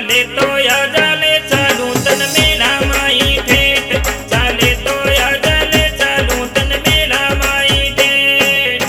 चाले तो या जाले चालू तन मेला माई ठेठ चाले तो या जाले चालू तन मेला माई ठेठ।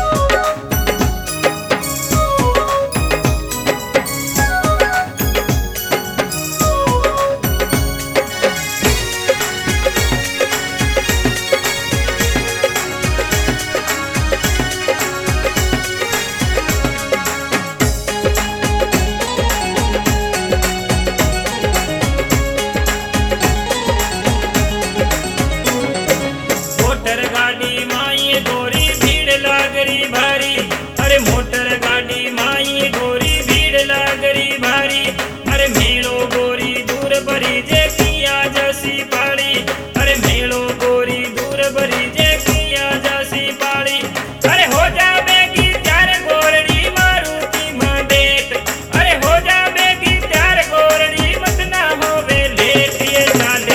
मोटर गाड़ी माई गोरी भीड़ लागरी भारी अरे मोटर गाड़ी माई गोरी भीड़ लागरी भारी अरे मेलो गोरी दूर भरी जे किया जसी पाड़ी अरे मेलो गोरी दूर भरी जे किया जसी पाड़ी अरे हो जावेगी त्यार गोरड़ी मारुति मां देख अरे हो जावेगी त्यार गोरड़ी मत ना होवे लेट ये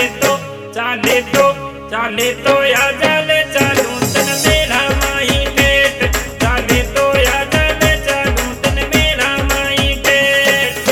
चाले तो या जाले चालू तन मेला माई ठेठ चाले तो या जाले चालू तन मेला माई ठेठ।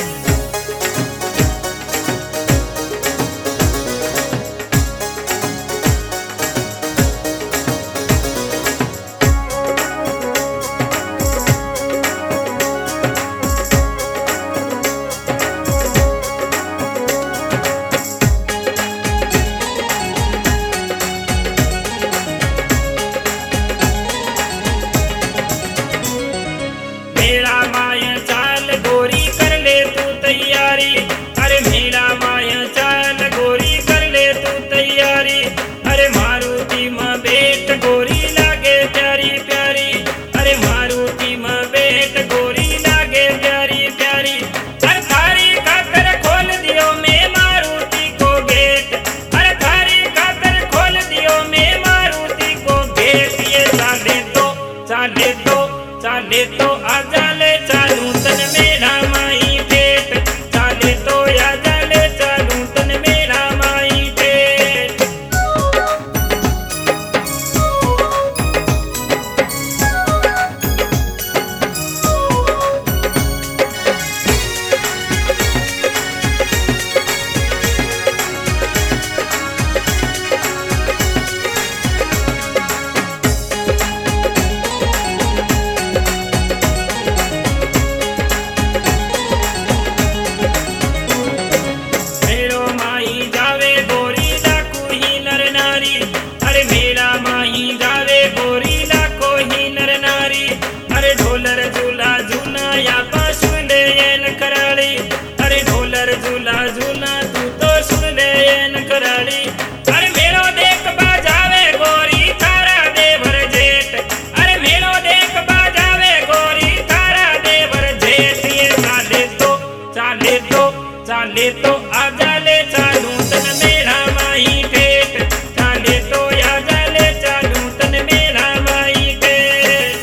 मेरा माया चाल गोरी कर ले तू तैयारी अरे मेरा माया चाल गोरी कर ले तू तैयारी अरे मारुति मां बेट गोरी लागे प्यारी प्यारी अरे मारुति मां बेट गोरी लागे प्यारी प्यारी अरे थारी खातर खोल दियो मैं मारुति को गेट अरे थारी खातर खोल दियो मैं मारुति को गेट ये चाले तो आ जाले चालू तन मेला माई ठेठ चाले तो या जाले चालू तन मेला माई ठेठ। मेलो माई जावे गोरी लाखो ही नर नारी अरे मेला माई जावे गोरी लाखो ही नर नारी अरे ढोलर झूला झूना या सुन ले ये न कराड़ी अरे ढोलर झूला झूना तू तो सुन ले ये न कराड़ी अरे मेलो देख बाजावे गोरी तारा देवर जेठ अरे मेलो देख बाजावे गोरी तारा देवर जेठ ये चाले तो आ जाले चालू तन मेला माई ठेठ चाले तो या जाले चालू तन मेला माई ठेठ।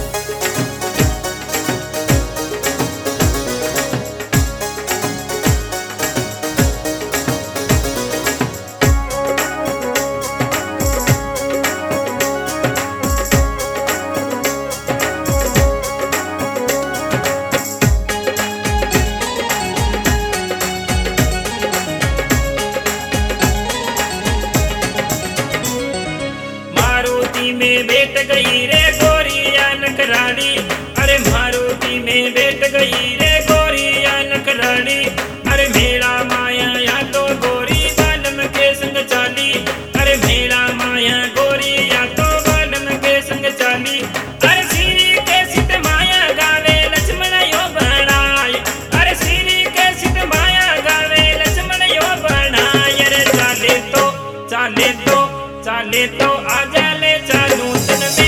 मारुति में बैठ गई रे गोरी या नकराड़ी अरे मारुति में बैठ गई रे गोरी या नकराड़ी अरे मेरा माया या तो गोरी बालम के संग चाली अरे मेरा माया गोरी या तो बालम के संग चाली अरे श्री के सिद्ध माया गावे लक्ष्मण यो बनाय अरे श्री के सिद्ध माया गावे लक्ष्मण यो बनाय रे चाले तो आ जाले चालू तन